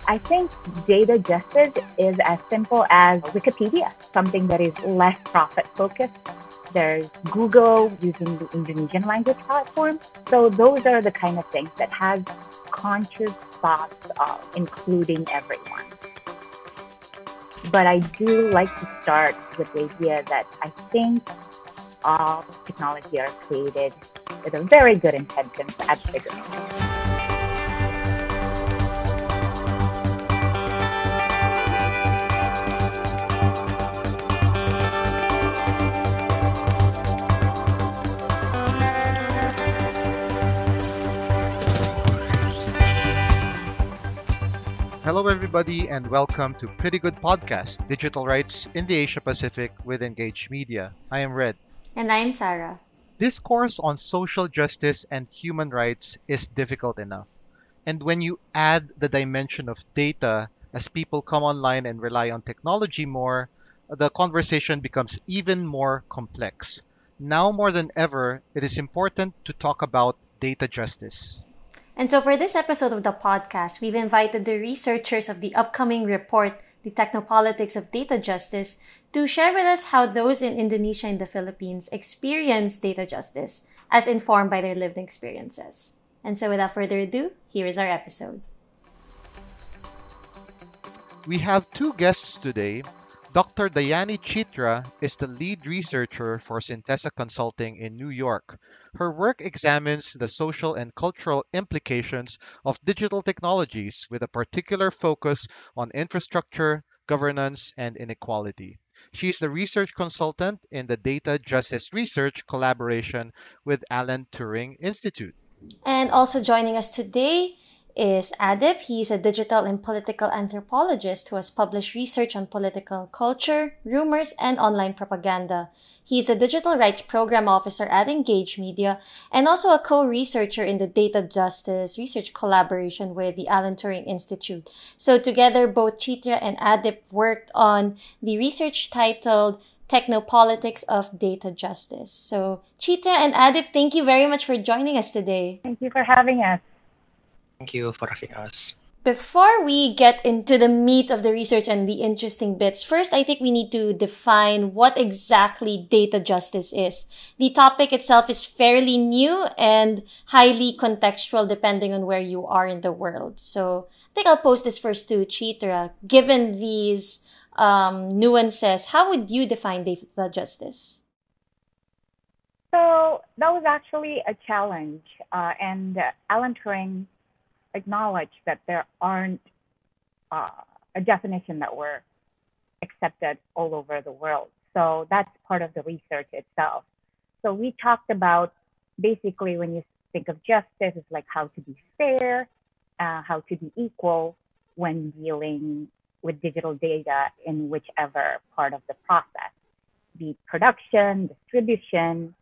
I think data justice is as simple as Wikipedia, something that is less profit focused. There's Google using the Indonesian language platform. So those are the kind of things that has conscious thoughts of including everyone. But I do like to start with the idea that I think all technology are created with a very good intentions at the beginning. Hello, everybody, and welcome to Pretty Good Podcast, Digital Rights in the Asia Pacific with Engage Media. I am Red. And I'm Sarah. Discourse on social justice and human rights is difficult enough. And when you add the dimension of data as people come online and rely on technology more, the conversation becomes even more complex. Now more than ever, it is important to talk about data justice. And so for this episode of the podcast, we've invited the researchers of the upcoming report, The Technopolitics of Data Justice, to share with us how those in Indonesia and the Philippines experience data justice as informed by their lived experiences. And so without further ado, here is our episode. We have two guests today. Dr. Dayani Chitra is the lead researcher for Syntesa Consulting in New York. Her work examines the social and cultural implications of digital technologies with a particular focus on infrastructure, governance, and inequality. She is the research consultant in the Data Justice Research collaboration with Alan Turing Institute. And also joining us today is Adip. He's a digital and political anthropologist who has published research on political culture, rumors, and online propaganda. He's the digital rights program officer at Engage Media and also a co-researcher in the Data Justice Research collaboration with the Alan Turing Institute. So together, both Chitra and Adip worked on the research titled Technopolitics of Data Justice. So Chitra and Adip, thank you very much for joining us today. Thank you for having us. Thank you for having us. Before we get into the meat of the research and the interesting bits, first I think we need to define what exactly data justice is. The topic itself is fairly new and highly contextual depending on where you are in the world. So I think I'll pose this first to Chitra. Given these nuances, how would you define data justice? So that was actually a challenge, and Alan Turing acknowledge that there aren't a definition that were accepted all over the world. So that's part of the research itself. So we talked about basically when you think of justice, it's like how to be fair, how to be equal when dealing with digital data in whichever part of the process, be production, distribution,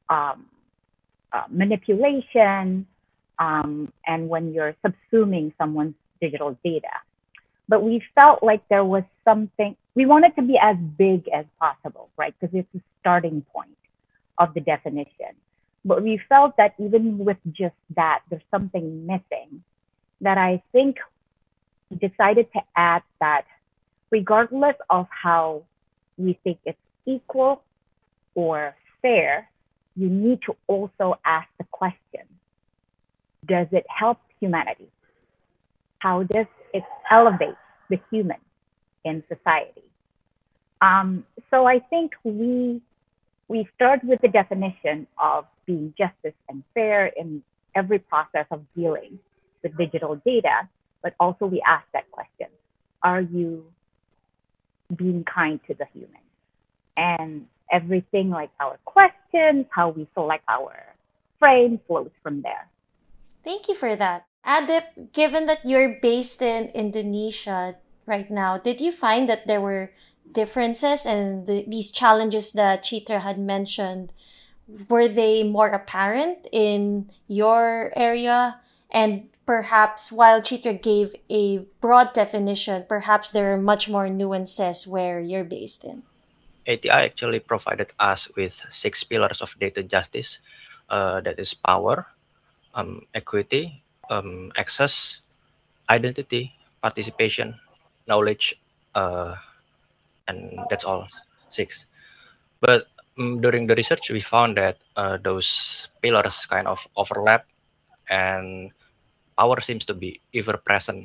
manipulation, and when you're subsuming someone's digital data. But we felt like there was something, we wanted to be as big as possible, right? Because it's the starting point of the definition. But we felt that even with just that, there's something missing that I think we decided to add that regardless of how we think it's equal or fair, you need to also ask the question, does it help humanity? How does it elevate the human in society? So I think we start with the definition of being justice and fair in every process of dealing with digital data, but also we ask that question, are you being kind to the human? And everything like our questions, how we select our frame flows from there. Thank you for that. Adip, given that you're based in Indonesia right now, did you find that there were differences and these challenges that Chitra had mentioned, were they more apparent in your area? And perhaps while Chitra gave a broad definition, perhaps there are much more nuances where you're based in. ATI actually provided us with 6 pillars of data justice. That is power, equity, access, identity, participation, knowledge, and that's all. 6. But during the research, we found that those pillars kind of overlap, and power seems to be ever present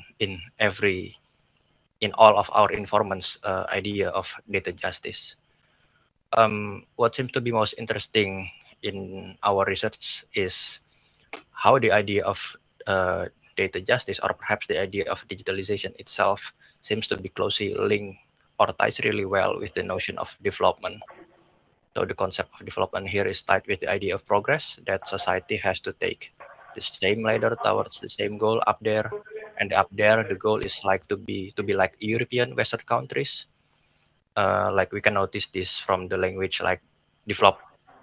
in all of our informants' idea of data justice. What seems to be most interesting in our research is how the idea of data justice, or perhaps the idea of digitalization itself, seems to be closely linked or ties really well with the notion of development. So the concept of development here is tied with the idea of progress, that society has to take the same ladder towards the same goal up there, and up there the goal is like to be like European Western countries. Like we can notice this from the language like develop.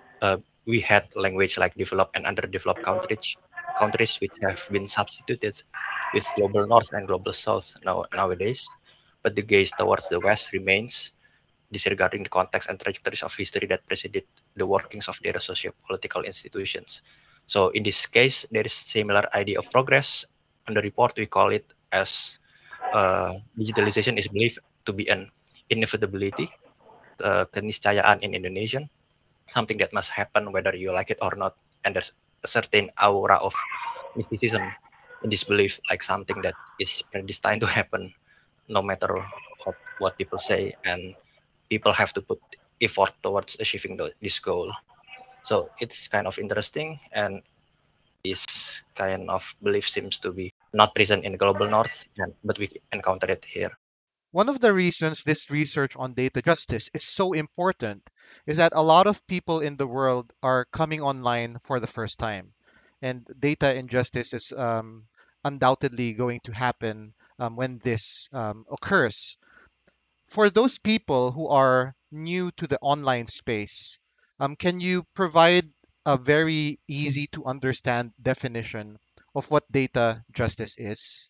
We had language like developed and underdeveloped countries which have been substituted with global north and global south nowadays, but the gaze towards the west remains, disregarding the context and trajectories of history that preceded the workings of their socio-political institutions. So in this case, there is similar idea of progress. On the report, we call it as digitalization is believed to be an inevitability, keniscayaan in Indonesian, something that must happen whether you like it or not. And there's a certain aura of mysticism in this belief, like something that is predestined to happen no matter what people say, and people have to put effort towards achieving this goal. So it's kind of interesting, and this kind of belief seems to be not present in the global north, but we encounter it here. One of the reasons this research on data justice is so important is that a lot of people in the world are coming online for the first time. And data injustice is undoubtedly going to happen when this occurs. For those people who are new to the online space, can you provide a very easy to understand definition of what data justice is?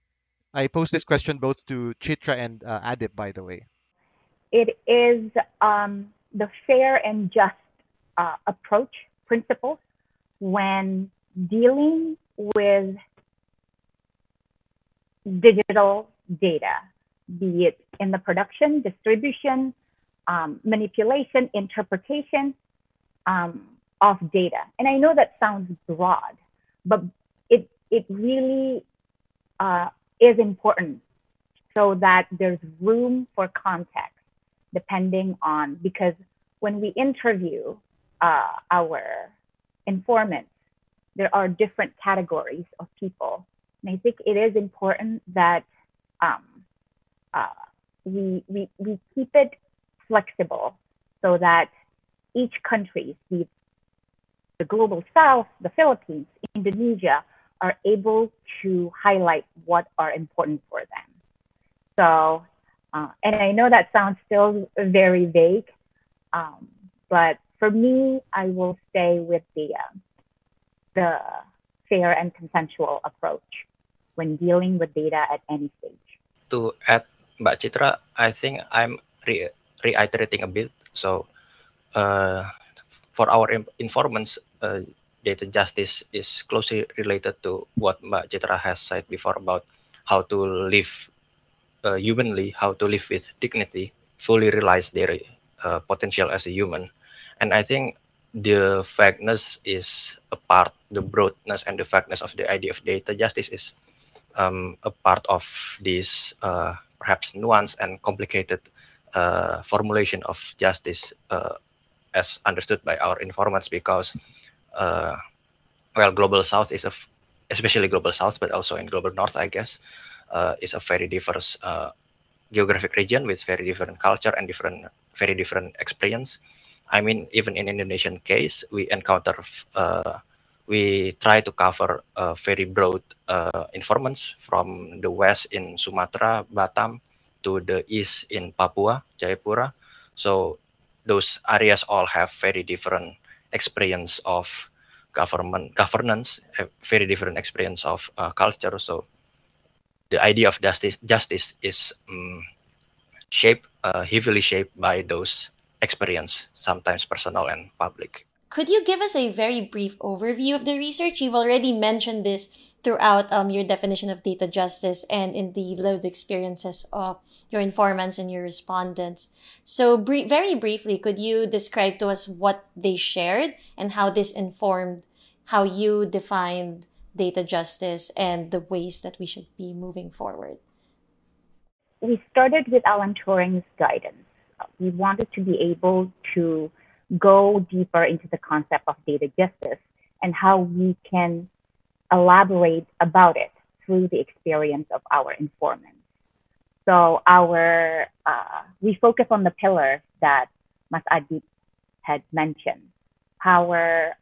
I pose this question both to Chitra and Adip, by the way. It is the fair and just approach principles when dealing with digital data, be it in the production, distribution, manipulation, interpretation of data. And I know that sounds broad, but it really is important so that there's room for context depending on, because when we interview our informants, there are different categories of people. And I think it is important that we keep it flexible so that each country, the global south, the Philippines, Indonesia, are able to highlight what are important for them. So, and I know that sounds still very vague, but for me, I will stay with the fair and consensual approach when dealing with data at any stage. To add, Mbak Chitra, I think I'm reiterating a bit. So, for our informants, data justice is closely related to what Mbak Chitra has said before about how to live humanly, how to live with dignity, fully realize their potential as a human. And I think the vagueness is a part, the broadness and the vagueness of the idea of data justice is a part of this perhaps nuanced and complicated formulation of justice as understood by our informants, because well, global south is especially global south, but also in global north, I guess, is a very diverse geographic region with very different culture and very different experience. I mean, even in Indonesian case, we encounter, we try to cover very broad informants from the west in Sumatra, Batam, to the east in Papua, Jayapura. So those areas all have very different experience of governance, a very different experience of culture. So the idea of justice is heavily shaped by those experience, sometimes personal and public. Could you give us a very brief overview of the research? You've already mentioned this throughout your definition of data justice and in the lived experiences of your informants and your respondents. So, very briefly, could you describe to us what they shared and how this informed how you defined data justice and the ways that we should be moving forward? We started with Alan Turing's guidance. We wanted to be able to go deeper into the concept of data justice and how we can elaborate about it through the experience of our informants. So we focus on the pillars that Mas Adib had mentioned: power,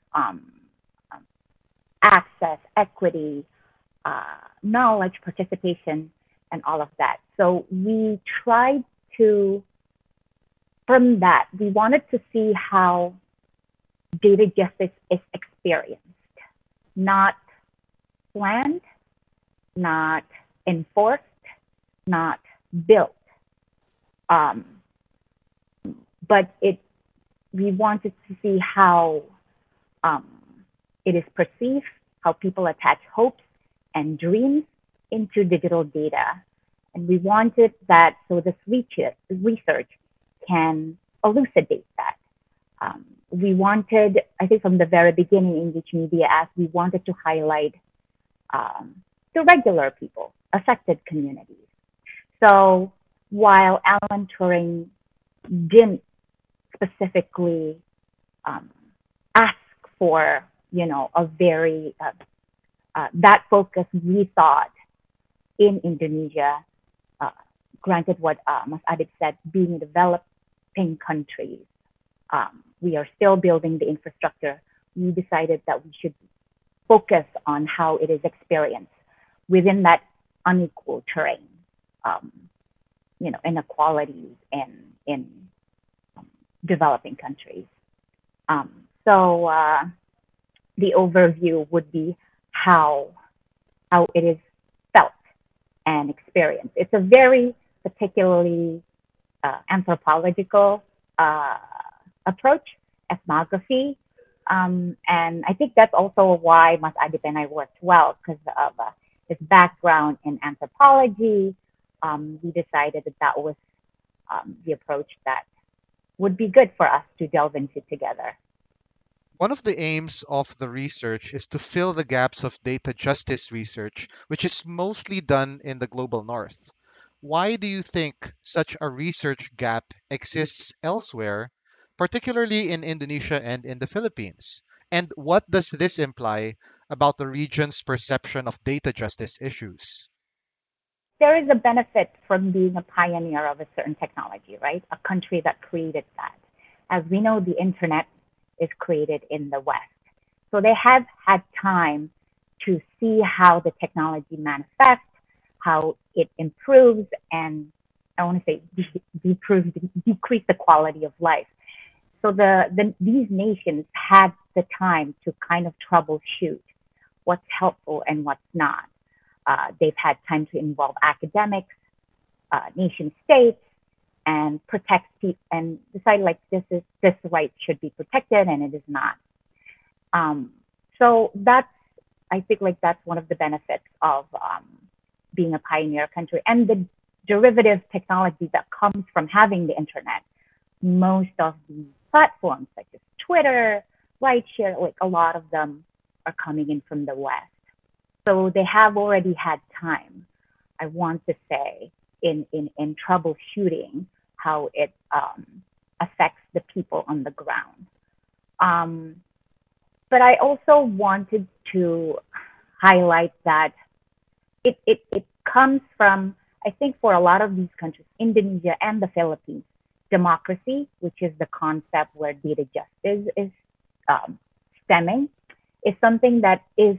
access, equity, knowledge, participation, and all of that. So we tried to, from that, we wanted to see how data justice is experienced, not planned, not enforced, not built. But we wanted to see how it is perceived, how people attach hopes and dreams into digital data. And we wanted that so this research can elucidate that. We wanted, I think from the very beginning in Wikimedia, as we wanted to highlight the regular people, affected communities. So while Alan Turing didn't specifically ask for, a very, that focus, we thought in Indonesia, granted what Mas Adib said, being a developing countries, we are still building the infrastructure. We decided that we should focus on how it is experienced within that unequal terrain, inequalities in developing countries. So the overview would be how it is felt and experienced. It's a very particularly anthropological approach, ethnography. And I think that's also why Mas Adib and I worked well, because of his background in anthropology. We decided that was the approach that would be good for us to delve into together. One of the aims of the research is to fill the gaps of data justice research, which is mostly done in the global north. Why do you think such a research gap exists elsewhere, particularly in Indonesia and in the Philippines? And what does this imply about the region's perception of data justice issues? There is a benefit from being a pioneer of a certain technology, right? A country that created that. As we know, the internet is created in the West. So they have had time to see how the technology manifests, how it improves, and I want to say decrease the quality of life. So these nations had the time to kind of troubleshoot what's helpful and what's not. They've had time to involve academics, nation states, and protect people and decide like this right should be protected and it is not. So I think like that's one of the benefits of being a pioneer country, and the derivative technology that comes from having the internet. Most of the platforms such as Twitter, Rideshare, like a lot of them are coming in from the West. So they have already had time, I want to say, in troubleshooting how it affects the people on the ground. But I also wanted to highlight that it comes from, I think for a lot of these countries, Indonesia and the Philippines, democracy, which is the concept where data justice is stemming, is something that is,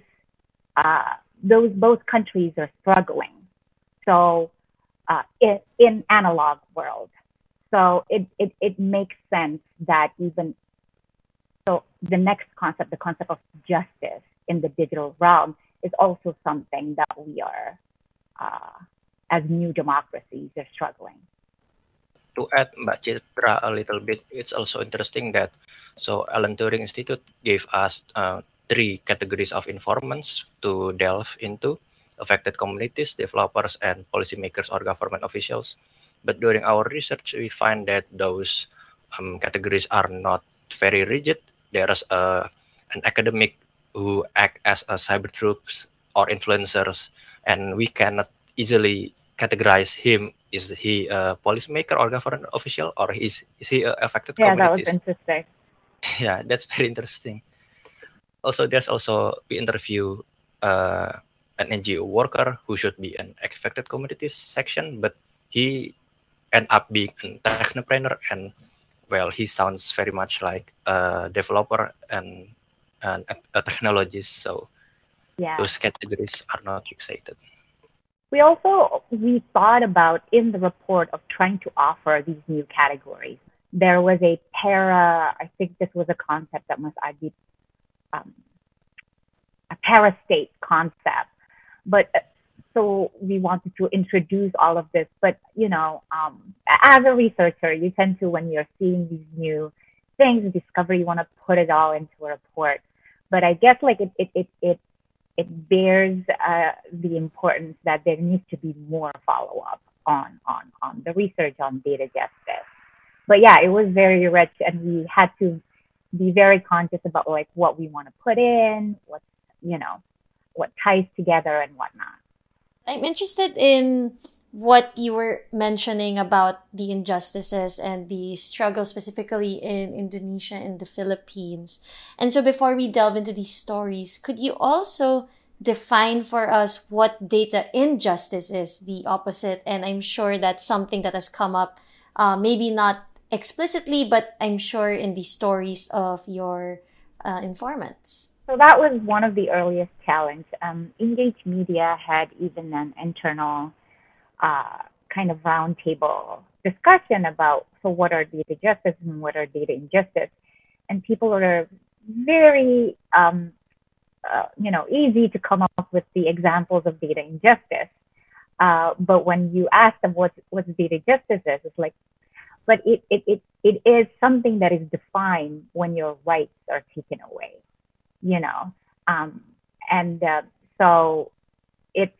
both countries are struggling. So in analog world. So it makes sense that even, so the next concept, the concept of justice in the digital realm, is also something that we are, as new democracies, are struggling. To add Mbak Chitra a little bit, it's also interesting that Alan Turing Institute gave us three categories of informants to delve into: affected communities, developers, and policymakers or government officials. But during our research, we find that those categories are not very rigid. There is an academic who act as a cyber troops or influencers, and we cannot easily categorize him. Is he a policymaker or government official, or is he affected Yeah, that was communities? interesting. Yeah, that's very interesting. Also, there's also we interview an NGO worker who should be an affected communities section, but he end up being a technopreneur, and well, he sounds very much like a developer and a technologist. So Yeah. those categories are not fixated. We thought about in the report of trying to offer these new categories. There was I think this was a concept that must be a para-state concept. But so we wanted to introduce all of this. But, as a researcher, you tend to, when you're seeing these new things, discover, you want to put it all into a report. But I guess like it bears the importance that there needs to be more follow-up on the research on data justice. But yeah, it was very rich, and we had to be very conscious about like what we want to put in, what ties together and whatnot. I'm interested in what you were mentioning about the injustices and the struggle specifically in Indonesia and the Philippines. And so before we delve into these stories, could you also define for us what data injustice is, the opposite? And I'm sure that's something that has come up, maybe not explicitly, but I'm sure in the stories of your informants. So that was one of the earliest challenges. Engage Media had even an internal kind of roundtable discussion about, so what are data justice and what are data injustice? And people are very, easy to come up with the examples of data injustice. But when you ask them what data justice is, it's like, but it is something that is defined when your rights are taken away, so it's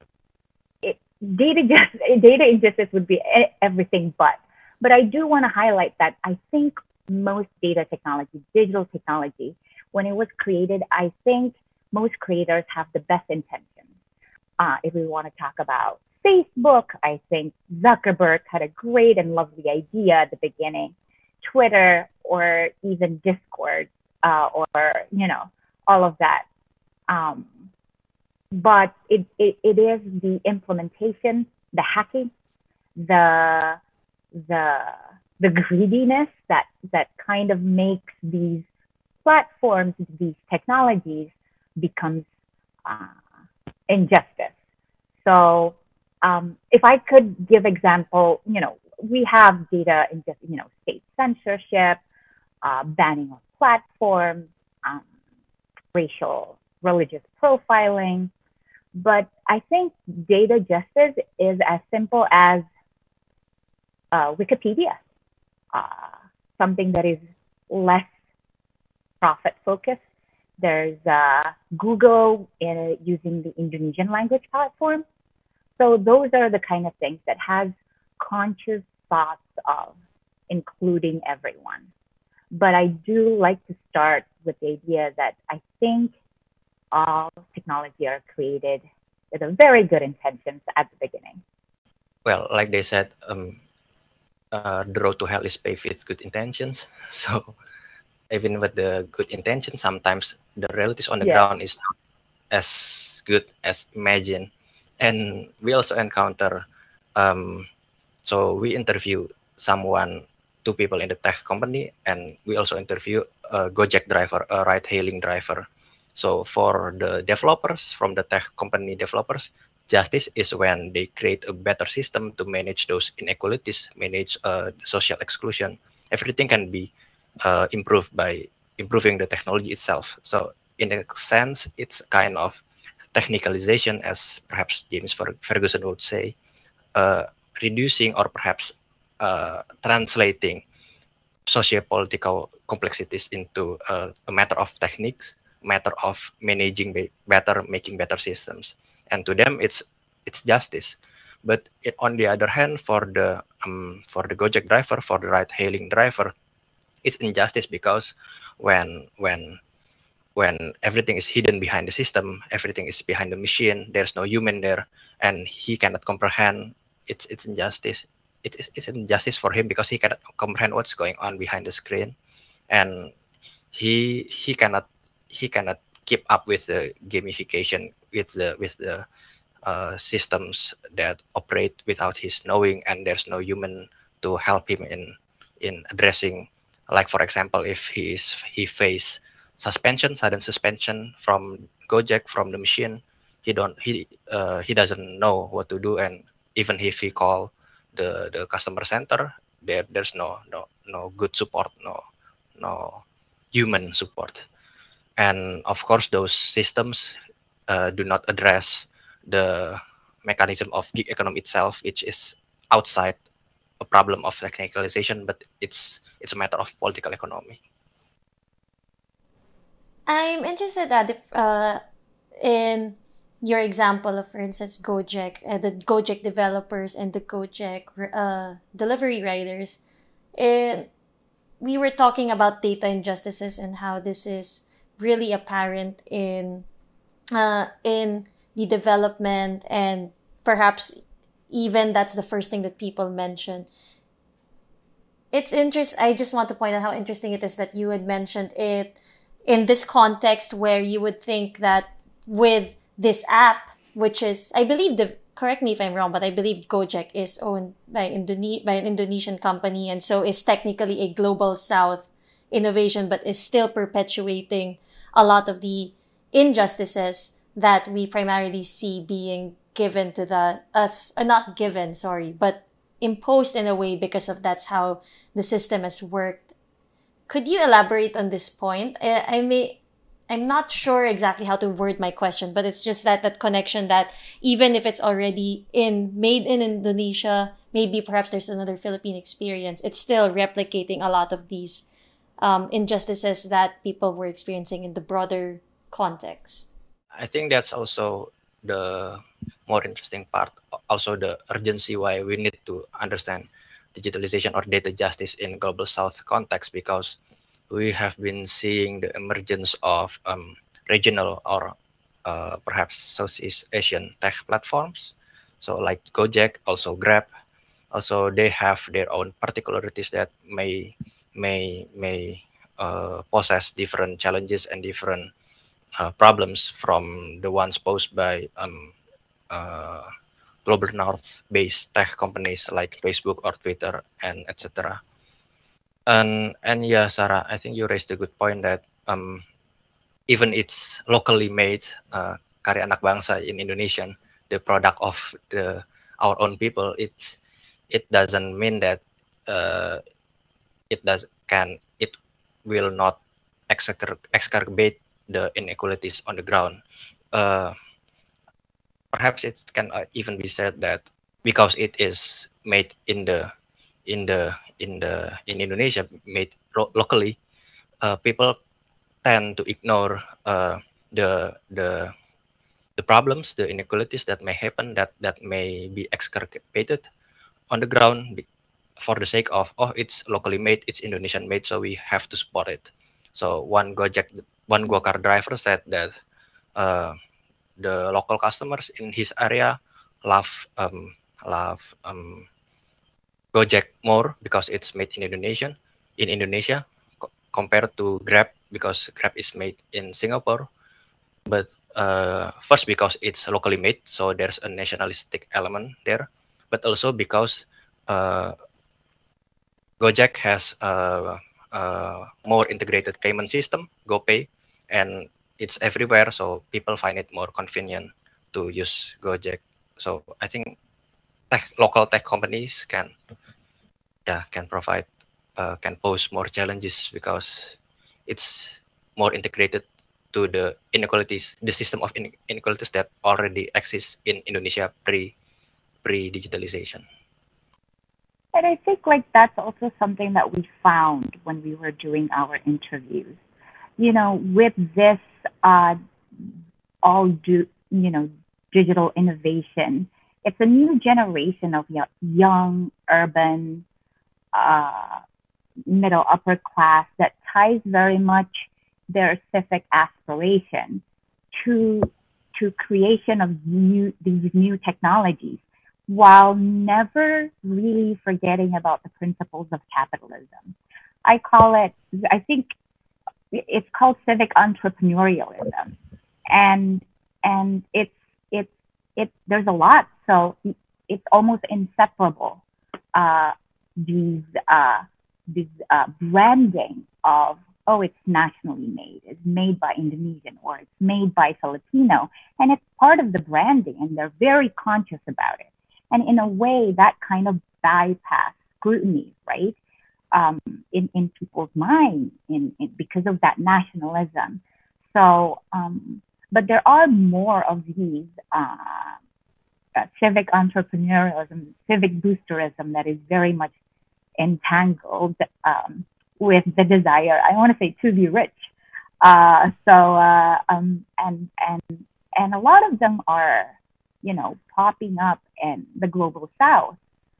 data injustice would be everything but I do want to highlight that I think most data technology, digital technology, when it was created, I think most creators have the best intentions. If we want to talk about Facebook, I think Zuckerberg had a great and lovely idea at the beginning. Twitter, or even Discord, or all of that. But it is the implementation, the hacking, the greediness that kind of makes these platforms, these technologies, becomes injustice. So if I could give example, we have data injustice, state censorship, banning of platforms, racial, religious profiling. But I think data justice is as simple as Wikipedia, something that is less profit focused. There's Google using the Indonesian language platform. So those are the kind of things that has conscious thoughts of including everyone. But I do like to start with the idea that I think all technology are created with a very good intentions at the beginning. Well, like they said, the road to hell is paved with good intentions. So even with the good intentions, sometimes the realities on the ground is not as good as imagined. And we also encounter, so we interview two people in the tech company, and we also interview a Gojek driver, a ride-hailing driver. So for the developers, from the tech company developers, justice is when they create a better system to manage those inequalities, manage social exclusion. Everything can be improved by improving the technology itself. So in a sense, it's kind of technicalization, as perhaps James Ferguson would say, reducing or perhaps translating socio-political complexities into a matter of techniques, matter of managing better, making better systems, and to them it's justice. But on the other hand, for the Gojek driver, for the ride-hailing driver, it's injustice, because when everything is hidden behind the system, everything is behind the machine, there's no human there, and he cannot comprehend. It's injustice. It's injustice for him, because he cannot comprehend what's going on behind the screen, and he cannot keep up with the gamification, with the systems that operate without his knowing, and there's no human to help him in addressing. Like, for example, if he face sudden suspension from Gojek, from the machine, he doesn't know what to do, and even if he call the customer center, there's no good support, no human support. And of course, those systems do not address the mechanism of gig economy itself, which is outside a problem of technicalization, but it's a matter of political economy. I'm interested in your example of, for instance, Gojek, the Gojek developers and the Gojek delivery riders. We were talking about data injustices and how this is really apparent in the development, and perhaps even that's the first thing that people mention. It's I just want to point out how interesting it is that you had mentioned it in this context, where you would think that with this app, which is, I believe, correct me if I'm wrong, but I believe Gojek is owned by an Indonesian company, and so is technically a global south innovation, but is still perpetuating a lot of the injustices that we primarily see being given to not given, sorry, but imposed in a way, because of that's how the system has worked. Could you elaborate on this point? I'm not sure exactly how to word my question, but it's just that connection, that even if it's already made in Indonesia, maybe perhaps there's another Philippine experience, it's still replicating a lot of these injustices that people were experiencing in the broader context. I think that's also the more interesting part, also the urgency why we need to understand digitalization or data justice in global south context, because we have been seeing the emergence of regional or perhaps Southeast Asian tech platforms. So like Gojek, also Grab, also they have their own particularities that may possess different challenges and different problems from the ones posed by global north-based tech companies like Facebook or Twitter and etc. And yeah, Sarah, I think you raised a good point that even it's locally made, karya anak bangsa in Indonesian, the product of our own people, it doesn't mean that it will not exacerbate the inequalities on the ground. Perhaps it can even be said that because it is made in Indonesia, made locally, people tend to ignore the problems, the inequalities that may happen, that may be exacerbated on the ground, for the sake of, oh, it's locally made, it's Indonesian made, so we have to support it. So one Gokar driver said that the local customers in his area love Gojek more because it's made in Indonesia, compared to Grab, because Grab is made in Singapore. But first, because it's locally made, so there's a nationalistic element there, but also because Gojek has a more integrated payment system, GoPay, and it's everywhere, so people find it more convenient to use Gojek. So I think local tech companies can provide, can pose more challenges because it's more integrated to the inequalities, the system of inequalities that already exists in Indonesia pre-digitalization. And I think like that's also something that we found when we were doing our interviews, with this all digital innovation, it's a new generation of young urban uh, middle upper class that ties very much their civic aspiration to creation of these new technologies while never really forgetting about the principles of capitalism. I think it's called civic entrepreneurialism, and it's there's a lot, so it's almost inseparable. Uh, these branding of, oh, it's nationally made, it's made by Indonesian, or it's made by Filipino, and it's part of the branding, and they're very conscious about it. And in a way, that kind of bypass scrutiny, right? In people's minds, because of that nationalism. So, but there are more of these civic entrepreneurialism, civic boosterism that is very much entangled with the desire, I want to say, to be rich. And a lot of them are, popping up in the global South.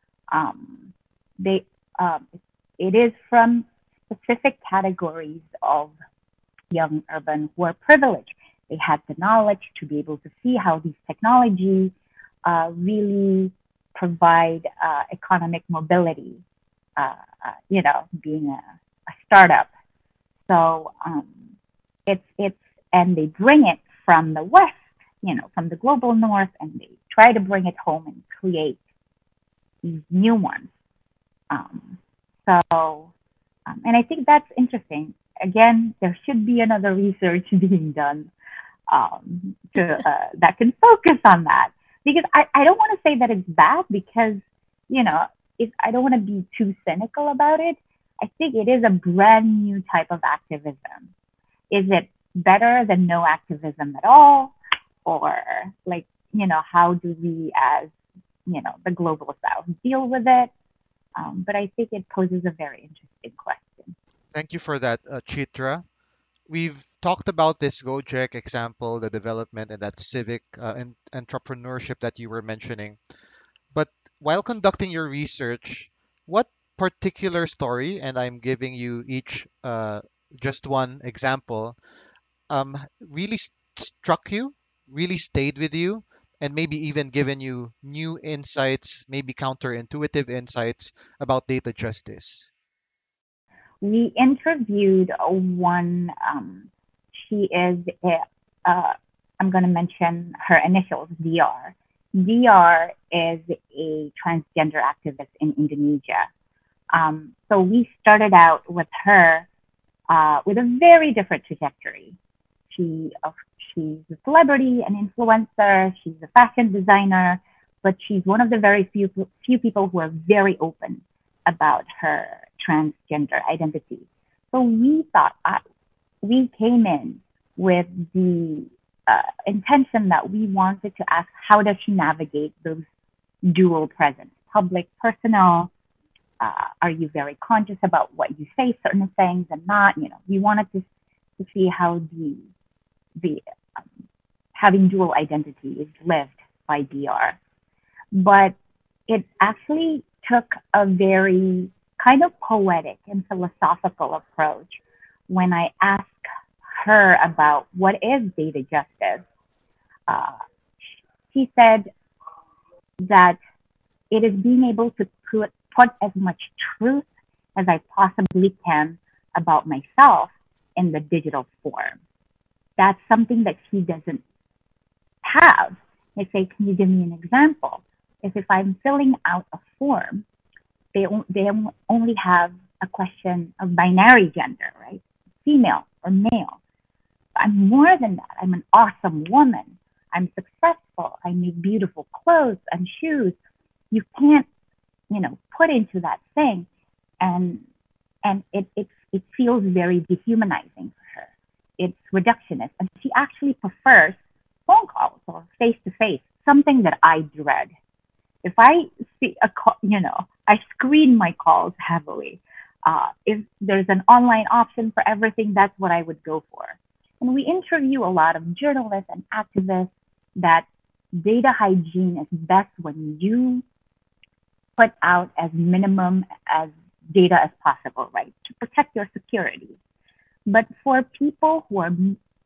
They it is from specific categories of young urban who are privileged. They had the knowledge to be able to see how these technologies really provide economic mobility, being a startup. So and they bring it from the West, from the global North, and they try to bring it home and create these new ones. And I think that's interesting. Again, there should be another research being done that can focus on that. Because I don't want to say that it's bad, because, I don't want to be too cynical about it. I think it is a brand new type of activism. Is it better than no activism at all? Or how do we as, the global South deal with it? But I think it poses a very interesting question. Thank you for that, Chitra. We've talked about this Gojek example, the development and that civic and entrepreneurship that you were mentioning. But while conducting your research, what particular story, and I'm giving you each just one example, really struck you, really stayed with you, and maybe even given you new insights, maybe counterintuitive insights about data justice? We interviewed one. She is, I'm going to mention her initials, DR. DR is a transgender activist in Indonesia. So we started out with her with a very different trajectory. She's a celebrity, an influencer. She's a fashion designer, but she's one of the very few people who are very open about her transgender identity. So we thought we came in with the intention that we wanted to ask, how does she navigate those dual presence, public, personal? Are you very conscious about what you say, certain things, and not? We wanted to see how the having dual identity is lived by DR. But it actually took a very kind of poetic and philosophical approach when I asked her about what is data justice. She said that it is being able to put as much truth as I possibly can about myself in the digital form. That's something that she doesn't have. I say, can you give me an example? If I'm filling out a form, they only have a question of binary gender, right? Female or male. I'm more than that. I'm an awesome woman. I'm successful. I make beautiful clothes and shoes. You can't, put into that thing, and it feels very dehumanizing for her. It's reductionist, and she actually prefers phone calls or face to face, something that I dread. If I see a call, I screen my calls heavily. If there's an online option for everything, that's what I would go for. And we interview a lot of journalists and activists that data hygiene is best when you put out as minimum as data as possible, right? To protect your security. But for people who are,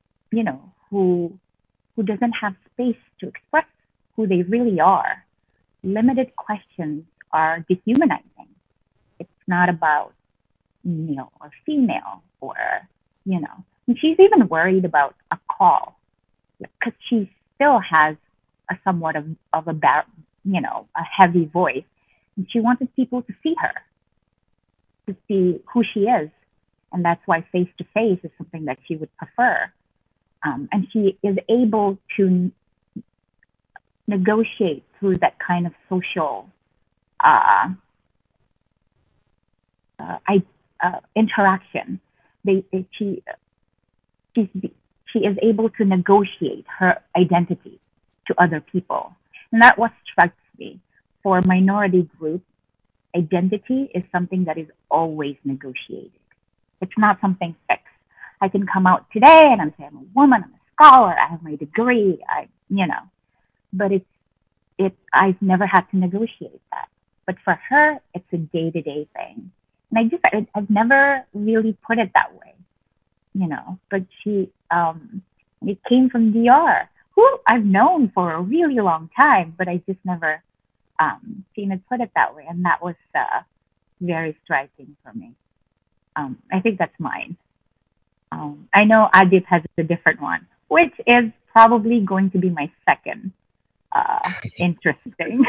who doesn't have space to express who they really are, limited questions are dehumanizing. It's not about male or female or, and she's even worried about a call because she still has a somewhat of a heavy voice. And she wanted people to see her, to see who she is. And that's why face to face is something that she would prefer. And she is able to negotiate through that kind of social interaction. She is able to negotiate her identity to other people. And that what strikes me. For minority groups, identity is something that is always negotiated. It's not something fixed. I can come out today and I'm saying I'm a woman, I'm a scholar, I have my degree, but I've never had to negotiate that. But for her, it's a day-to-day thing. And I've never really put it that way, but it came from DR, who I've known for a really long time, but I just never seen it put it that way. And that was very striking for me. I think that's mine. I know Adip has a different one, which is probably going to be my second interesting.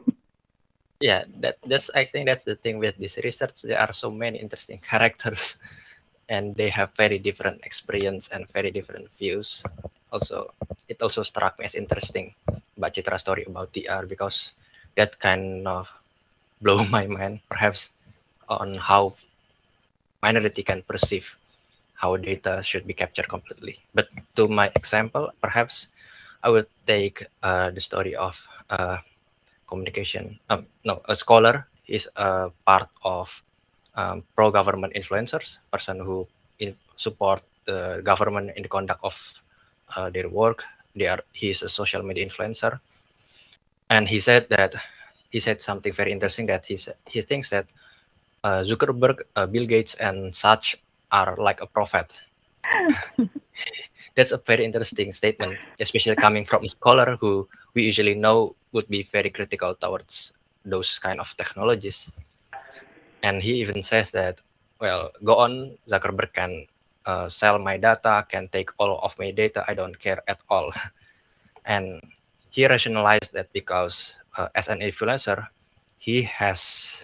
Yeah, I think that's the thing with this research. There are so many interesting characters, and they have very different experience and very different views. Also, it also struck me as interesting about Chitra's story about TR because that kind of blew my mind, perhaps, on how minority can perceive how data should be captured completely. But to my example, perhaps I would take the story of communication. A scholar is a part of pro-government influencers, person who support the government in the conduct of their work. He's a social media influencer, and he said something very interesting, that he thinks that Zuckerberg, Bill Gates, and such are like a prophet. That's a very interesting statement, especially coming from a scholar who we usually know would be very critical towards those kind of technologies. And he even says that, well, go on, Zuckerberg can sell my data, can take all of my data, I don't care at all. And he rationalized that because as an influencer, he has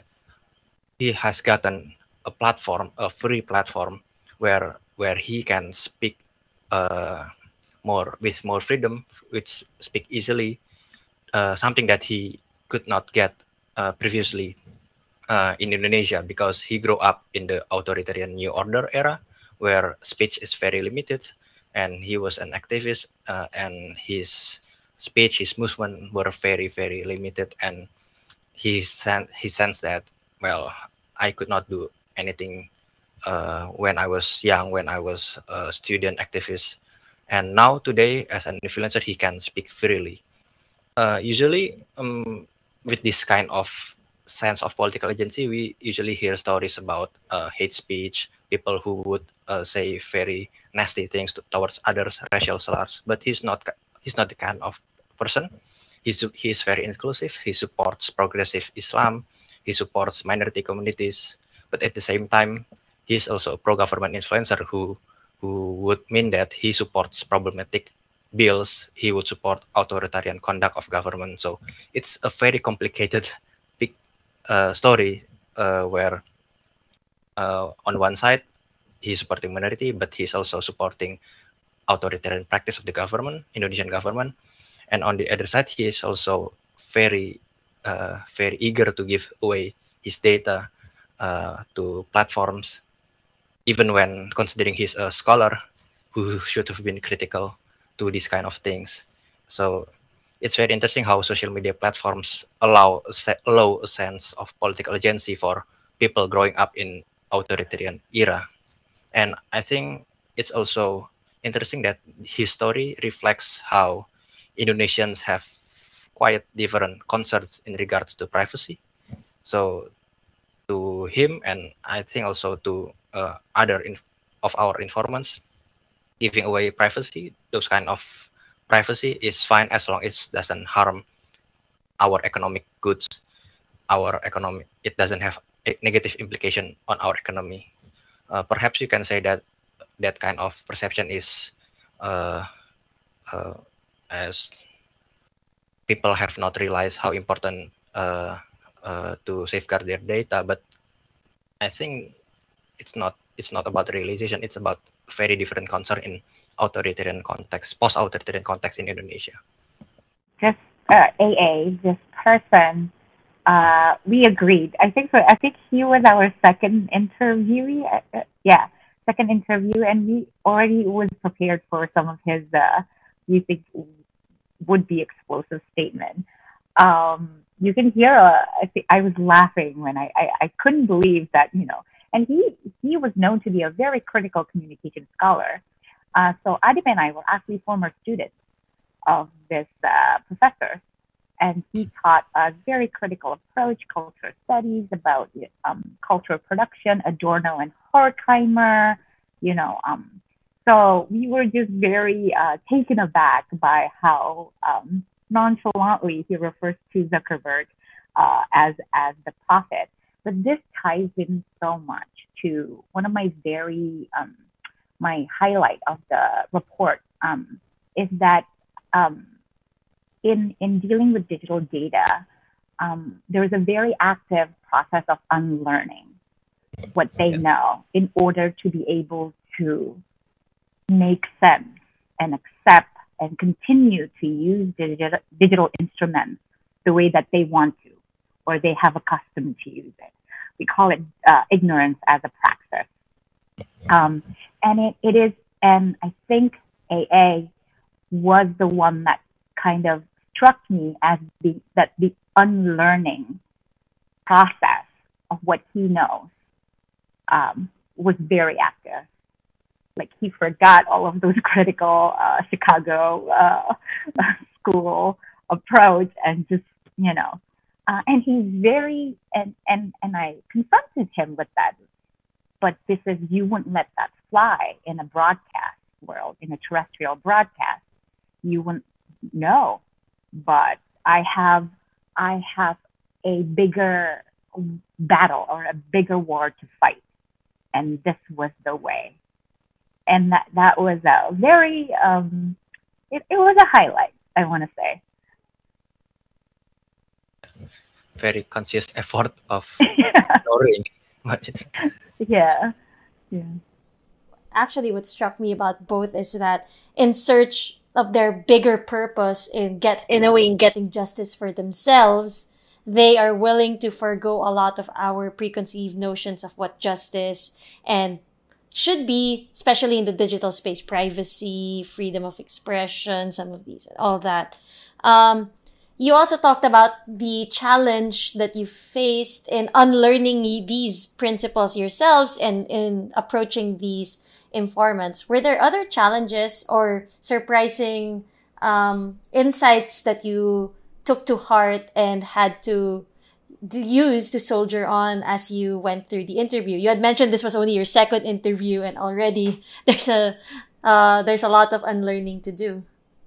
gotten a platform, a free platform, where he can speak with more freedom, which speak easily, something that he could not get previously in Indonesia, because he grew up in the authoritarian New Order era, where speech is very limited, and he was an activist, and his speech, his movement were very, very limited, and he sensed that, well, I could not do anything when I was young, when I was a student activist. And now today, as an influencer, he can speak freely. Usually, with this kind of sense of political agency, we usually hear stories about hate speech, people who would say very nasty things towards others, racial slurs. But he's not the kind of person. He's very inclusive. He supports progressive Islam. He supports minority communities. But at the same time, he's also a pro-government influencer who would mean that he supports problematic bills. He would support authoritarian conduct of government. So it's a very complicated big story where on one side he's supporting minority, but he's also supporting authoritarian practice of the government, Indonesian government. And on the other side, he is also very eager to give away his data to platforms, even when considering he's a scholar who should have been critical to these kind of things. So it's very interesting how social media platforms allow a sense of political agency for people growing up in authoritarian era. And I think it's also interesting that his story reflects how Indonesians have quite different concerns in regards to privacy. So to him, and I think also to other of our informants, giving away privacy, those kind of privacy is fine as long as it doesn't harm our economic goods, our economy. It doesn't have a negative implication on our economy. Perhaps you can say that that kind of perception is uh, uh, as people have not realized how important to safeguard their data. But I think it's not about realization. It's about very different concern in authoritarian context, post-authoritarian context in Indonesia. Just AA, this person, we agreed. I think he was our second interviewee. Yeah, second interview, and we already was prepared for some of his, we think, would be explosive statement. You can hear, I was laughing when I couldn't believe that, and he was known to be a very critical communication scholar. So Adib and I were actually former students of this professor, and he taught a very critical approach, culture studies about cultural production, Adorno and Horkheimer, you know. So we were just very taken aback by how nonchalantly he refers to Zuckerberg as the prophet. But this ties in so much to one of my my highlight of the report is that in dealing with digital data, there is a very active process of unlearning what they know in order to be able to make sense and accept and continue to use digital instruments the way that they want to, or they have accustomed to use it. We call it ignorance as a praxis. And it is, and I think AA was the one that kind of struck me as the unlearning process of what he knows was very active. Like he forgot all of those critical Chicago school approach and just, and he's very, and I confronted him with that. But this is, you wouldn't let that fly in a broadcast world, in a terrestrial broadcast. You wouldn't know. But I have a bigger battle or a bigger war to fight. And this was the way. And that was a very, it was a highlight, I want to say. Very conscious effort of ignoring. Yeah. Actually, what struck me about both is that in search of their bigger purpose in getting justice for themselves, they are willing to forgo a lot of our preconceived notions of what justice and should be, especially in the digital space, privacy, freedom of expression, some of these, all that. You also talked about the challenge that you faced in unlearning these principles yourselves and in approaching these informants. Were there other challenges or surprising insights that you took to heart and had to use to soldier on as you went through the interview? You had mentioned this was only your second interview, and already there's a lot of unlearning to do.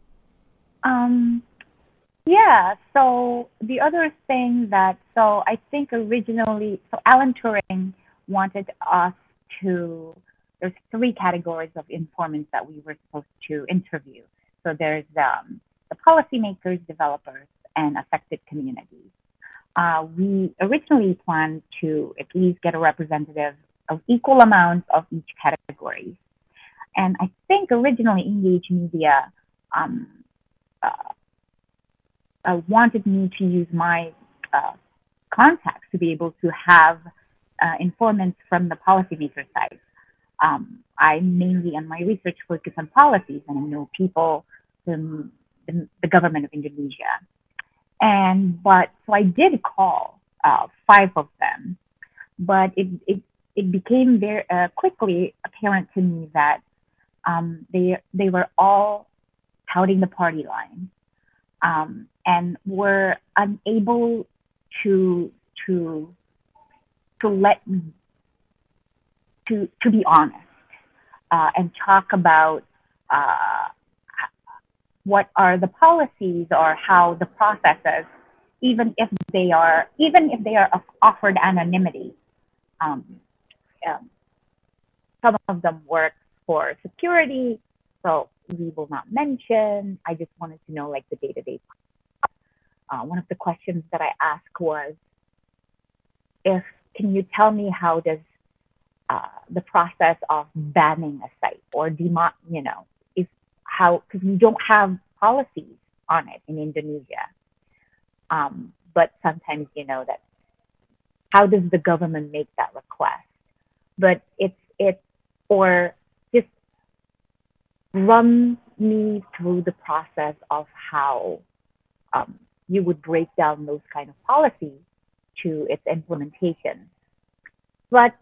Yeah, so the other thing so I think originally, so Alan Turing wanted us to, there's 3 categories of informants that we were supposed to interview. So there's the policymakers, developers, and affected communities. We originally planned to at least get a representative of equal amounts of each category. And I think originally Engage Media wanted me to use my contacts to be able to have informants from the policymaker side. I mainly, on my research, focus on policies, and I know people from the government of Indonesia. So I did call 5 of them, but it became very quickly apparent to me that they were all touting the party line, and were unable to to to let to be honest, and talk about uh, what are the policies or how the processes, even if they are offered anonymity. Um, um, some of them work for security, so we will not mention. I just wanted to know like the day to day. One of the questions that I asked was, if can you tell me how does the process of banning a site or if how, because we don't have policies on it in Indonesia. But sometimes that how does the government make that request? But it's or just run me through the process of how um, you would break down those kind of policies to its implementation. But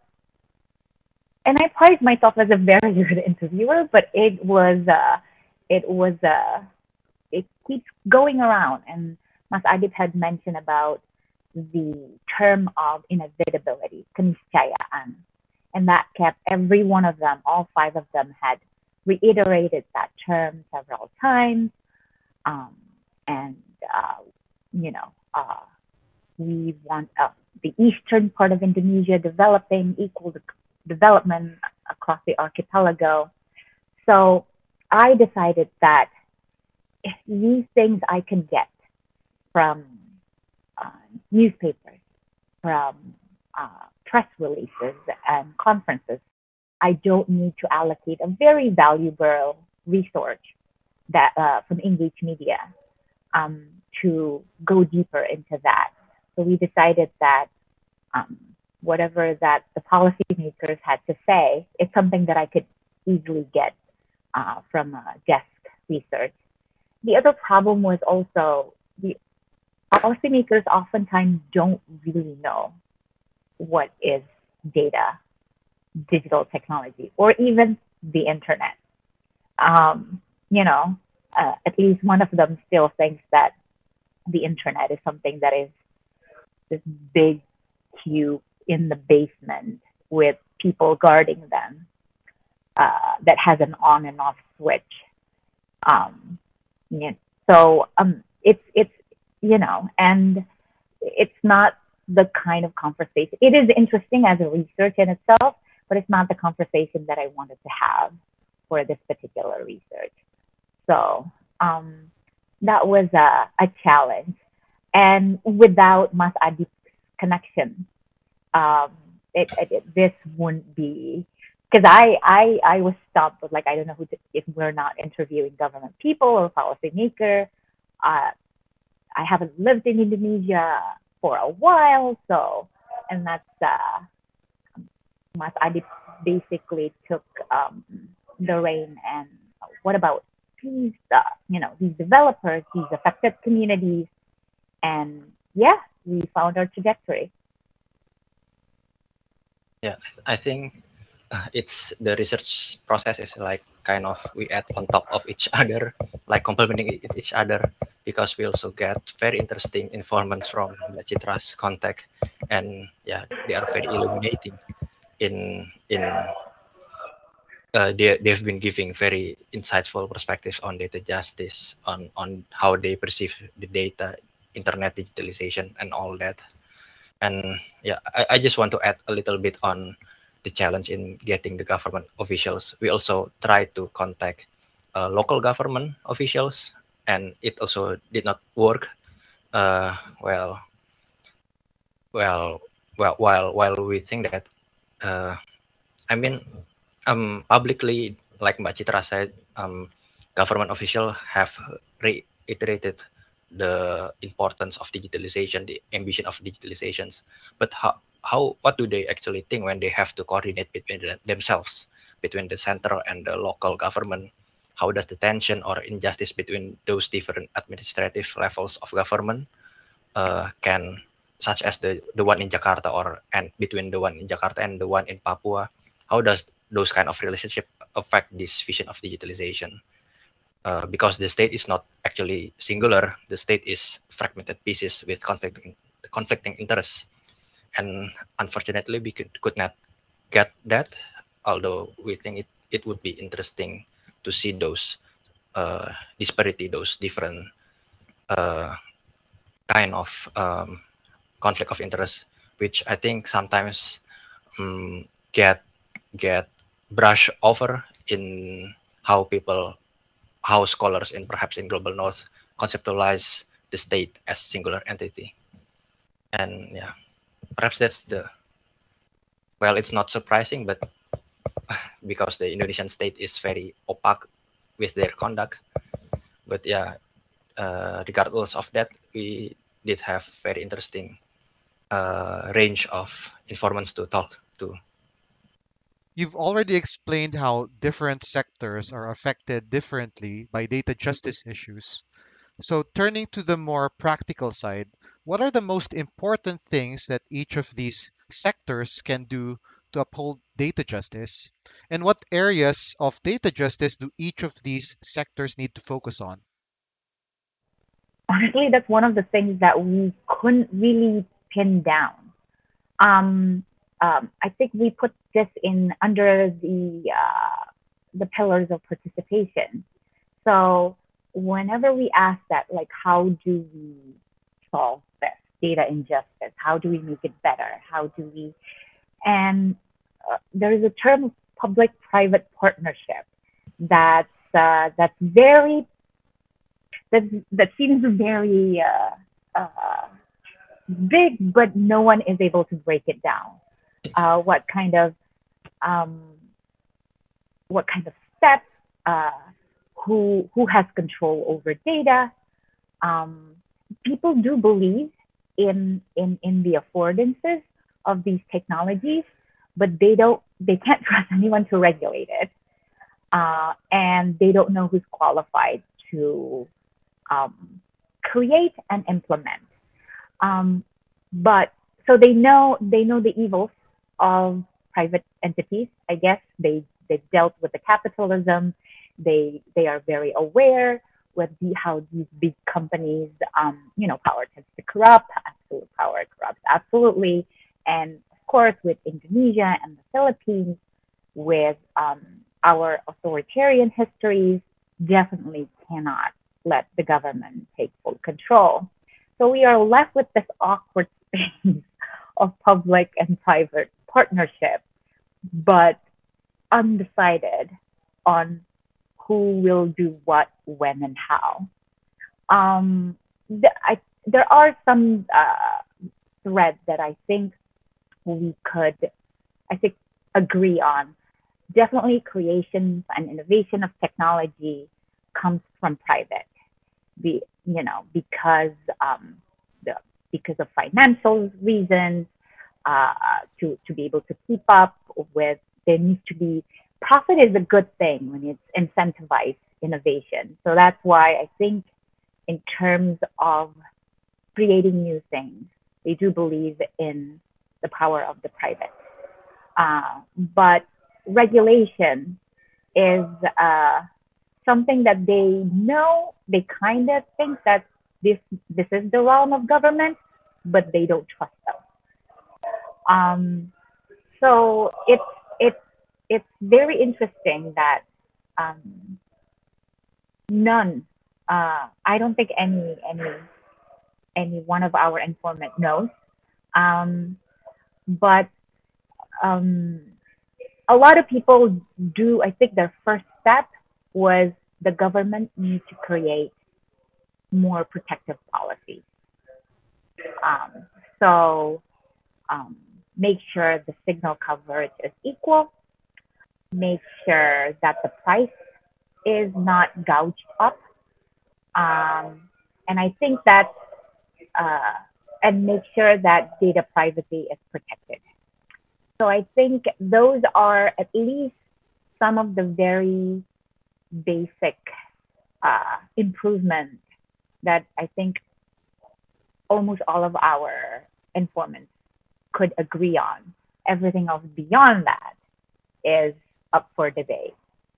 and I pride myself as a very good interviewer, but it was it keeps going around. And Mas Adit had mentioned about the term of inevitability, keniscayaan, and that kept every one of them, all five of them, had reiterated that term several times. Um, and you know, we want the eastern part of Indonesia developing equal development across the archipelago. So I decided that these things I can get from uh, newspapers, from press releases and conferences. I don't need to allocate a very valuable resource that from English media um, to go deeper into that. So we decided that um, whatever that the policymakers had to say, it's something that I could easily get from desk research. The other problem was also the policymakers oftentimes don't really know what is data, digital technology, or even the internet. Um, at least one of them still thinks that the internet is something that is this big cube in the basement with people guarding them, that has an on and off switch. Um, yeah, it's and it's not the kind of conversation. It is interesting as a research in itself, but it's not the conversation that I wanted to have for this particular research. So that was a challenge, and without Mas Adip's connection, um, this wouldn't be, because I was stopped with like, I don't know if we're not interviewing government people or policymaker. I haven't lived in Indonesia for a while, so, and that's Mas Adip basically took the reign. And what about these these developers, these affected communities, and yeah, we found our trajectory. Yeah, I think it's the research process is like kind of we add on top of each other, like complementing each other, because we also get very interesting informants from the Citra's contact, and yeah, they are very illuminating in they've been giving very insightful perspectives on data justice, on how they perceive the data, internet digitalization, and all that. And yeah, I just want to add a little bit on the challenge in getting the government officials. We also tried to contact local government officials, and it also did not work. Uh, well, while we think that, uh, I mean, publicly, like Mbak Citra said, government officials have reiterated the importance of digitalization, the ambition of digitalizations. But what do they actually think when they have to coordinate between themselves, between the central and the local government? How does the tension or injustice between those different administrative levels of government can such as the one in Jakarta and between the one in Jakarta and the one in Papua, how does those kind of relationship affect this vision of digitalization? Because the state is not actually singular, the state is fragmented pieces with conflicting interests, and unfortunately we could not get that. Although we think it would be interesting to see those disparity, those different kind of conflict of interest, which I think sometimes get brushed over in how how scholars in perhaps in global north conceptualize the state as singular entity. And yeah, perhaps that's it's not surprising, but because the Indonesian state is very opaque with their conduct. But yeah, regardless of that, we did have very interesting range of informants to talk to. You've already explained how different sectors are affected differently by data justice issues. So, turning to the more practical side, what are the most important things that each of these sectors can do to uphold data justice? And what areas of data justice do each of these sectors need to focus on? Honestly, that's one of the things that we couldn't really pin down. Um, I think we put this in under the pillars of participation. So whenever we ask that, like, how do we solve this data injustice? How do we make it better? How do we? And there is a term of public-private partnership that's very that seems very big, but no one is able to break it down. What kind of um, what kind of steps? Who has control over data? Um, People do believe in the affordances of these technologies, but they can't trust anyone to regulate it, and they don't know who's qualified to create and implement. Um, but so they know the evils of private entities. I guess they dealt with the capitalism. They are very aware with how these big companies, power tends to corrupt. Absolute power corrupts absolutely, and of course with Indonesia and the Philippines, with our authoritarian histories, definitely cannot let the government take full control. So we are left with this awkward space of public and private partnership, but undecided on who will do what, when, and how. Um, there are some threads that I think we could, I think, agree on. Definitely, creation and innovation of technology comes from private, because the because of financial reasons, to be able to keep up with, there needs to be profit is a good thing when it's incentivized innovation. So that's why I think in terms of creating new things, they do believe in the power of the private. But regulation is something that they kind of think that this is the realm of government, but they don't trust them. Um, so it's very interesting that um, none. I don't think any one of our informant knows. Um, but um, a lot of people do. I think their first step was the government needs to create more protective policies. Um, so um, make sure the signal coverage is equal. Make sure that the price is not gouged up. And I think that, and make sure that data privacy is protected. So I think those are at least some of the very basic improvements that I think almost all of our informants could agree on. Everything else beyond that is up for debate.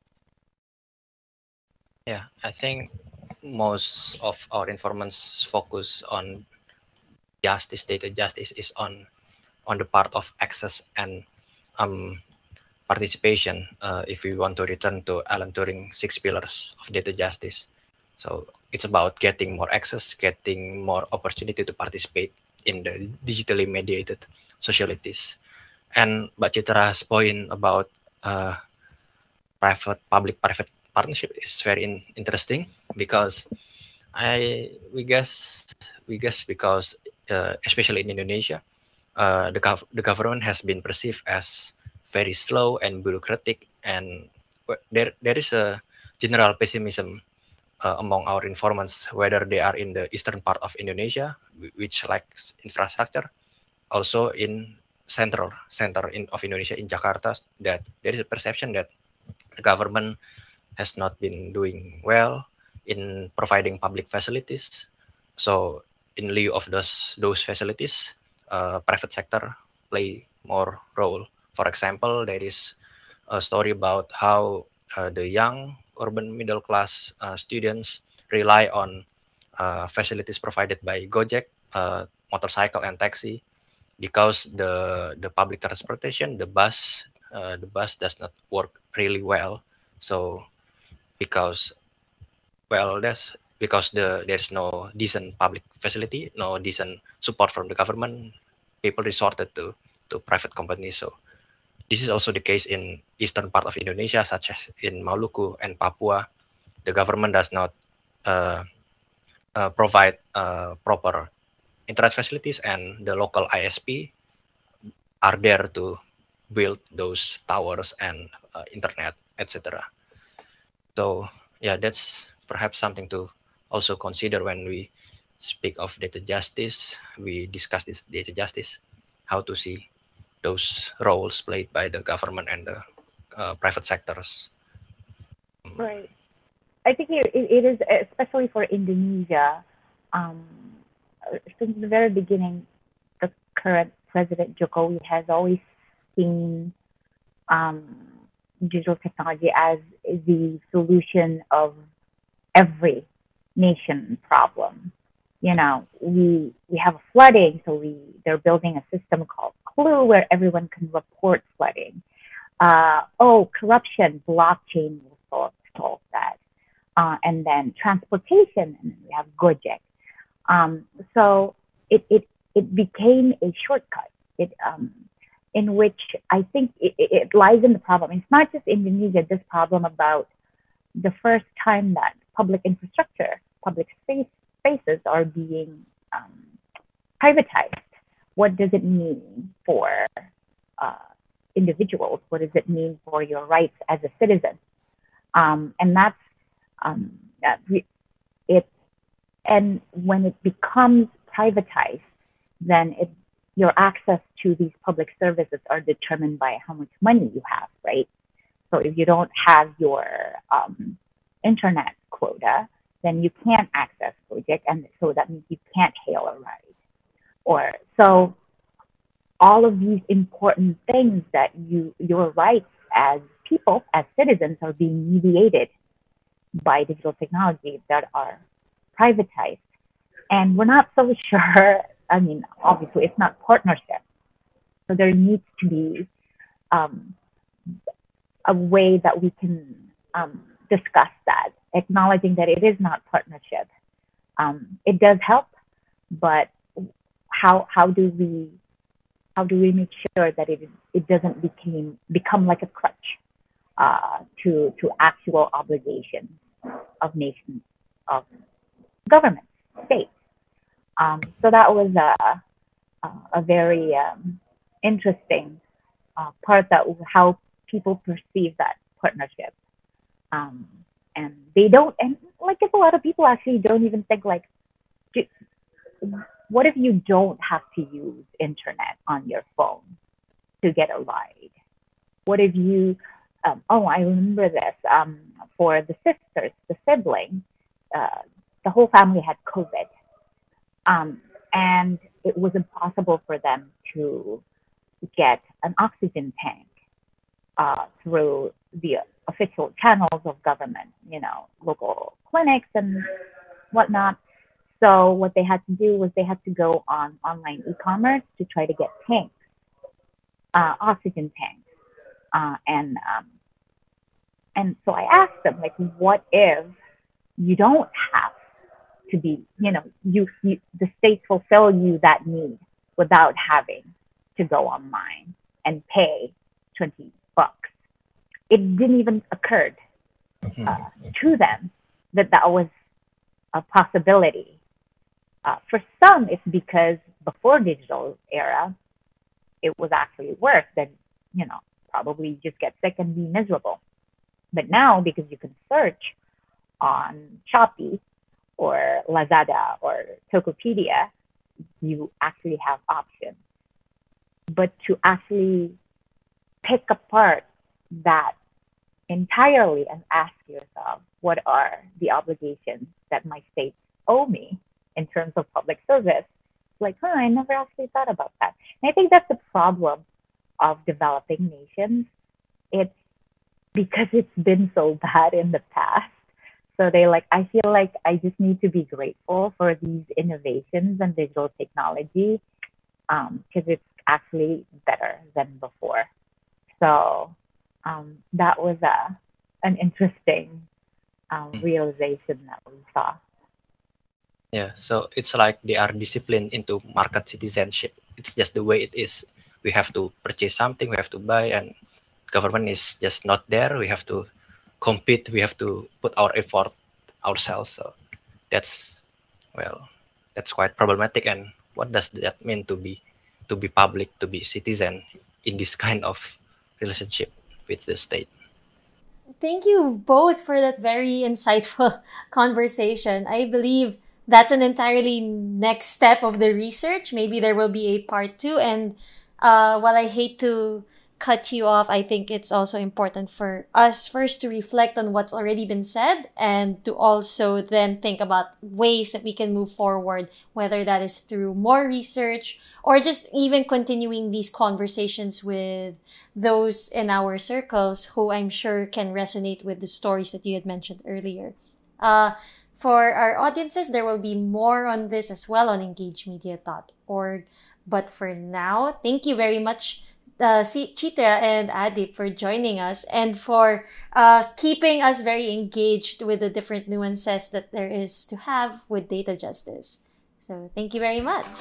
Yeah, I think most of our informants focus on justice, data justice is on the part of access and um, participation. If we want to return to Alan Turing 6 pillars of data justice, so it's about getting more access, getting more opportunity to participate in the digitally mediated socialities. And Mbak Citra's point about uh, public-private partnership is very interesting because we guess because especially in Indonesia, the government has been perceived as very slow and bureaucratic, and there is a general pessimism among our informants, whether they are in the eastern part of Indonesia, which lacks infrastructure, also in of Indonesia in Jakarta, that there is a perception that the government has not been doing well in providing public facilities. So in lieu of those facilities, private sector play more role. For example, there is a story about how the young urban middle class students rely on facilities provided by Gojek, motorcycle and taxi, because the public transportation, the bus does not work really well. So because that's because there's no decent public facility, no decent support from the government, people resorted to private companies. So this is also the case in eastern part of Indonesia, such as in Maluku and Papua. The government does not provide proper internet facilities, and the local ISP are there to build those towers and internet, etc. So yeah, that's perhaps something to also consider when we speak of data justice. We discuss this data justice, how to see those roles played by the government and the private sectors. Right. I think it is, especially for Indonesia, um, since the very beginning, the current President Jokowi has always seen um, digital technology as the solution of every nation problem. You know, we have a flooding, so they're building a system called Clue where everyone can report flooding. Corruption, blockchain will solve that. And then transportation, and we have Gojek. So it became a shortcut. In which I think it lies in the problem. It's not just Indonesia. This problem about the first time that public infrastructure, public spaces are being privatized. What does it mean for individuals? What does it mean for your rights as a citizen? And that's it. And when it becomes privatized, then your access to these public services are determined by how much money you have, right? So if you don't have your internet quota, then you can't access Gojek, and so that means you can't hail a ride. So all of these important things that your rights as people, as citizens, are being mediated by digital technology that are privatized. And we're not so sure, I mean, obviously it's not partnership. So there needs to be a way that we can discuss that, acknowledging that it is not partnership. It does help, but how do we make sure that it doesn't become like a crutch to actual obligations of nations, of governments, states? So that was a very interesting part, that how people perceive that partnership. And they don't, and like if a lot of people actually don't even think like, what if you don't have to use internet on your phone to get a ride? What if you, I remember this, for the sisters, the siblings, the whole family had COVID. And it was impossible for them to get an oxygen tank through the official channels of government, local clinics and whatnot. So what they had to do was they had to go on online e-commerce to try to get tanks, oxygen tanks, and so I asked them, like, what if you don't have to be, the state fulfill you that need without having to go online and pay $20? It didn't even occur to them that that was a possibility. For some, it's because before digital era, it was actually worse than, probably just get sick and be miserable. But now, because you can search on Shopee or Lazada or Tokopedia, you actually have options. But to actually pick apart that entirely and ask yourself, what are the obligations that my state owe me in terms of public service? Like, I never actually thought about that. And I think that's the problem of developing nations. It's because it's been so bad in the past. So I feel like I just need to be grateful for these innovations and digital technology, because it's actually better than before. So that was an interesting realization that we saw. Yeah, so it's like they are disciplined into market citizenship. It's just the way it is. We have to purchase something, we have to buy, and government is just not there. We have to compete. We have to put our effort ourselves. So that's quite problematic. And what does that mean to be public, to be citizen in this kind of relationship with the state? Thank you both for that very insightful conversation. I believe that's an entirely next step of the research. Maybe there will be a part 2. And while I hate to cut you off, I think it's also important for us first to reflect on what's already been said and to also then think about ways that we can move forward, whether that is through more research or just even continuing these conversations with those in our circles who I'm sure can resonate with the stories that you had mentioned earlier. For our audiences, there will be more on this as well on engagemedia.org. But for now, thank you very much, Chitra and Adip, for joining us and for keeping us very engaged with the different nuances that there is to have with data justice. So thank you very much.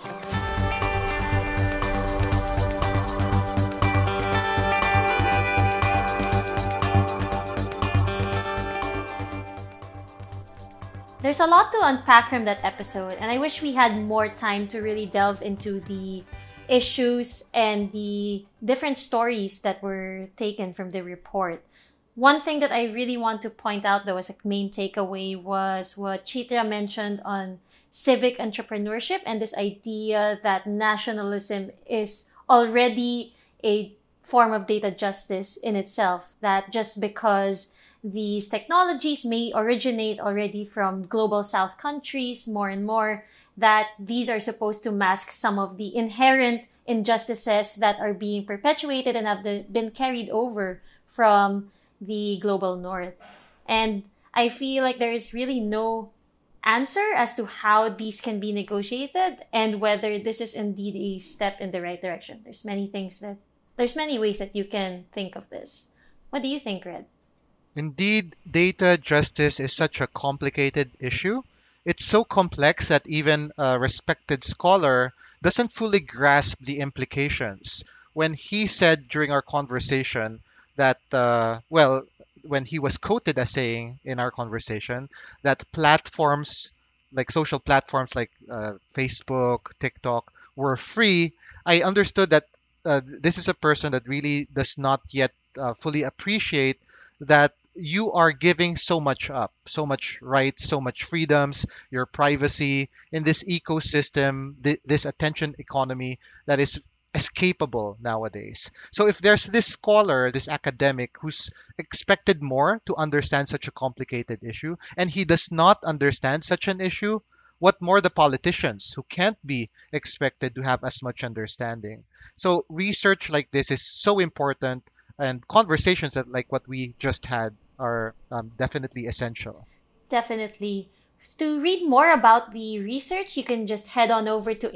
There's a lot to unpack from that episode, and I wish we had more time to really delve into the issues and the different stories that were taken from the report. One thing that I really want to point out, though, as a main takeaway was what Chitra mentioned on civic entrepreneurship and this idea that nationalism is already a form of data justice in itself, that just because these technologies may originate already from global south countries more and more, that these are supposed to mask some of the inherent injustices that are being perpetuated and have been carried over from the global north. And I feel like there is really no answer as to how these can be negotiated and whether this is indeed a step in the right direction. There's many ways that you can think of this. What do you think, Red? Indeed, data justice is such a complicated issue. It's so complex that even a respected scholar doesn't fully grasp the implications. When he said during our conversation that, when he was quoted as saying in our conversation that platforms, like social platforms like Facebook, TikTok, were free, I understood that this is a person that really does not yet fully appreciate that you are giving so much up, so much rights, so much freedoms, your privacy in this ecosystem, this attention economy that is escapable nowadays. So if there's this scholar, this academic who's expected more to understand such a complicated issue, and he does not understand such an issue, What more the politicians who can't be expected to have as much understanding? So research like this is so important, and conversations that like what we just had are definitely essential. Definitely. To read more about the research, you can just head on over to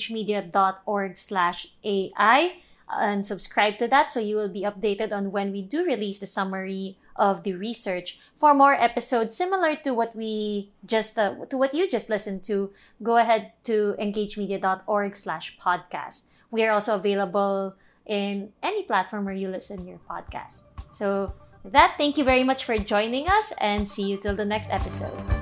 engagemedia.org/AI and subscribe to that so you will be updated on when we do release the summary of the research. For more episodes similar to what we just to what you just listened to, go ahead to engagemedia.org/podcast. We are also available in any platform where you listen your podcast. So with that, thank you very much for joining us and see you till the next episode.